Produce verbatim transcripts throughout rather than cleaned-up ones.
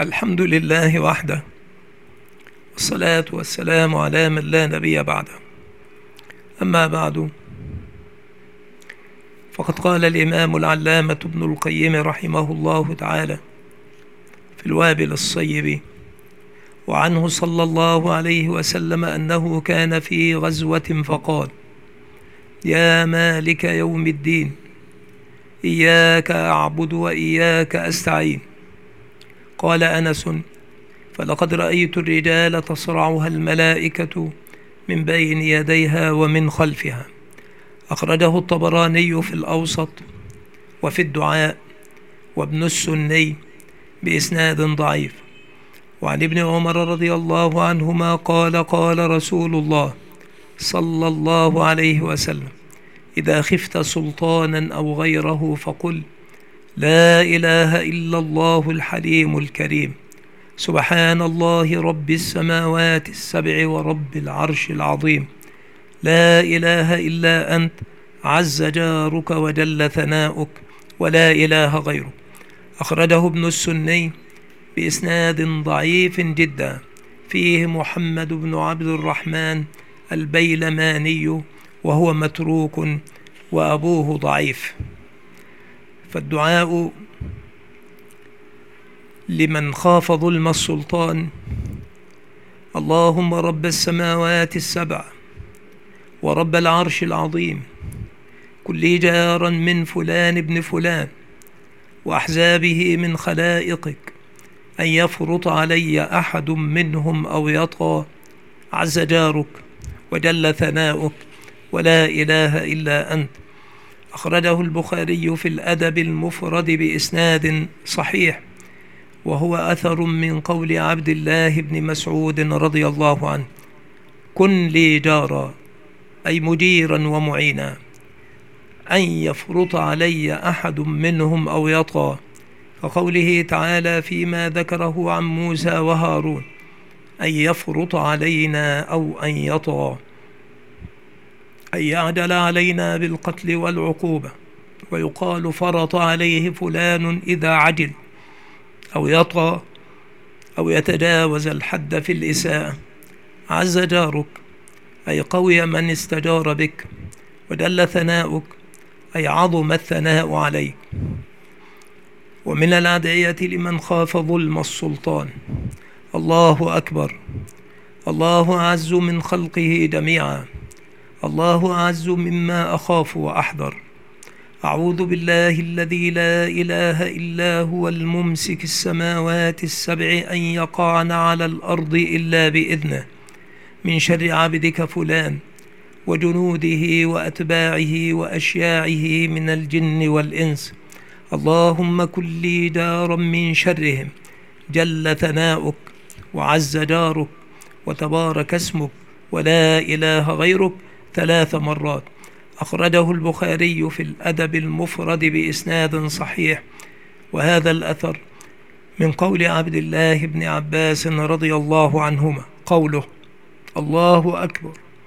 الحمد لله وحده، والصلاة والسلام على من لا نبي بعده. أما بعد، فقد قال الإمام العلامة ابن القيم رحمه الله تعالى في الوابل الصيب وعنه صلى الله عليه وسلم أنه كان في غزوة فقال: يا مالك يوم الدين، إياك أعبد وإياك أستعين. قال أنس: فلقد رأيت الرجال تصرعها الملائكة من بين يديها ومن خلفها. أخرجه الطبراني في الأوسط وفي الدعاء وابن السني بإسناد ضعيف. وعن ابن عمر رضي الله عنهما قال: قال رسول الله صلى الله عليه وسلم: إذا خفت سلطانا أو غيره فقل: لا إله إلا الله الحليم الكريم، سبحان الله رب السماوات السبع ورب العرش العظيم، لا إله إلا أنت، عز جارك وجل ثناؤك، ولا إله غيرك. أخرجه ابن السني بإسناد ضعيف جدا، فيه محمد بن عبد الرحمن البيلماني وهو متروك وأبوه ضعيف. فالدعاء لمن خاف ظلم السلطان: اللهم رب السماوات السبع ورب العرش العظيم، كن لي جارا من فلان ابن فلان وأحزابه من خلائقك، أن يفرط علي أحد منهم أو يطغى، عز جارك وجل ثناؤك، ولا إله إلا أنت. أخرجه البخاري في الأدب المفرد بإسناد صحيح، وهو أثر من قول عبد الله بن مسعود رضي الله عنه: كن لي جارا، أي مجيرا ومعينا، أن يفرط علي أحد منهم أو يطغى، كقوله تعالى فيما ذكره عن موسى وهارون: أن يفرط علينا أو أن يطغى، أن يعجل علينا بالقتل والعقوبة. ويقال فرط عليه فلان إذا عجل أو يطغى أو يتجاوز الحد في الإساءة. عز جارك، أي قوي من استجار بك، وجل ثناؤك، أي عظم الثناء عليك. ومن الأدعية لمن خاف ظلم السلطان: الله أكبر، الله أعز من خلقه جميعا، الله أعز مما أخاف وأحذر، أعوذ بالله الذي لا إله إلا هو الممسك السماوات السبع أن يقعن على الأرض إلا بإذنه، من شر عبدك فلان وجنوده وأتباعه وأشياعه من الجن والإنس، اللهم كن لي جارا من شرهم، جل ثناؤك وعز جارك وتبارك اسمك ولا إله غيرك، ثلاث مرات. أخرجه البخاري في الأدب المفرد بإسناد صحيح. وهذا الأثر من قول عبد الله بن عباس رضي الله عنهما، قوله: الله أكبر،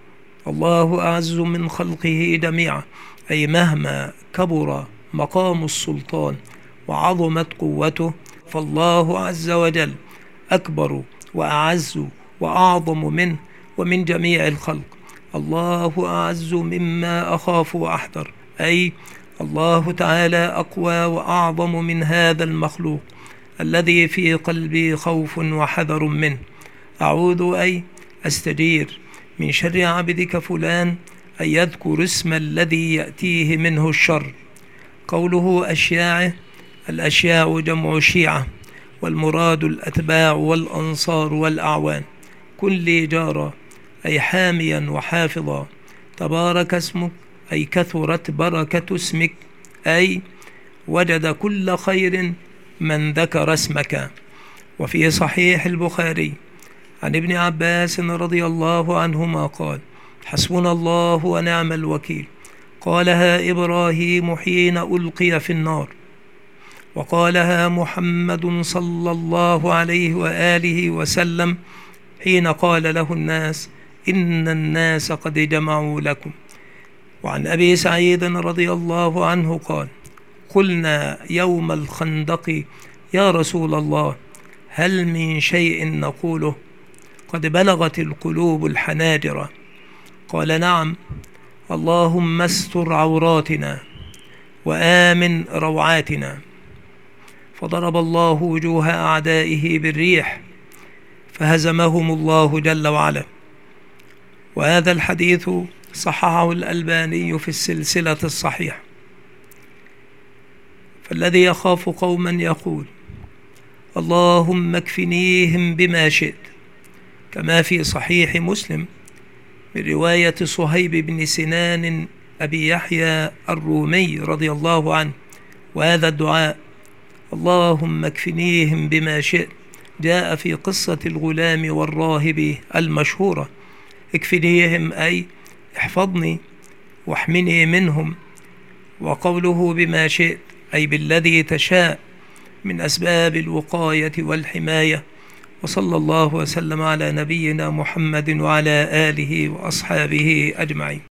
الله أعز من خلقه جميعا، أي مهما كبر مقام السلطان وعظمت قوته، فالله عز وجل أكبر وأعز وأعظم منه ومن جميع الخلق. الله أعز مما أخاف وأحذر، أي الله تعالى أقوى وأعظم من هذا المخلوق الذي في قلبي خوف وحذر منه. أعوذ، أي أستجير، من شر عبدك فلان، أي يذكر اسم الذي يأتيه منه الشر. قوله أشياعه، الأشياع جمع شيعة، والمراد الأتباع والأنصار والأعوان. كن لي جارا، أي حاميا وحافظا، تبارك اسمك، أي كثرت بركة اسمك، أي وجد كل خير من ذكر اسمك. وفي صحيح البخاري عن ابن عباس رضي الله عنهما قال: حسبنا الله ونعم الوكيل، قالها إبراهيم حين ألقي في النار، وقالها محمد صلى الله عليه وآله وسلم حين قال له الناس: إن الناس قد جمعوا لكم. وعن أبي سعيد رضي الله عنه قال: قلنا يوم الخندق: يا رسول الله، هل من شيء نقوله قد بلغت القلوب الحناجر؟ قال نعم، اللهم استر عوراتنا وآمن روعاتنا. فضرب الله وجوه أعدائه بالريح فهزمهم الله جل وعلا. وهذا الحديث صححه الألباني في السلسلة الصحيحة. فالذي يخاف قوما يقول اللهم اكفنيهم بما شئت، كما في صحيح مسلم من رواية صهيب بن سنان أبي يحيى الرومي رضي الله عنه. وهذا الدعاء اللهم اكفنيهم بما شئت جاء في قصة الغلام والراهب المشهورة. اكفنيهم أي احفظني واحمني منهم، وقوله بما شئت أي بالذي تشاء من أسباب الوقاية والحماية. وصلى الله وسلم على نبينا محمد وعلى آله وأصحابه أجمعين.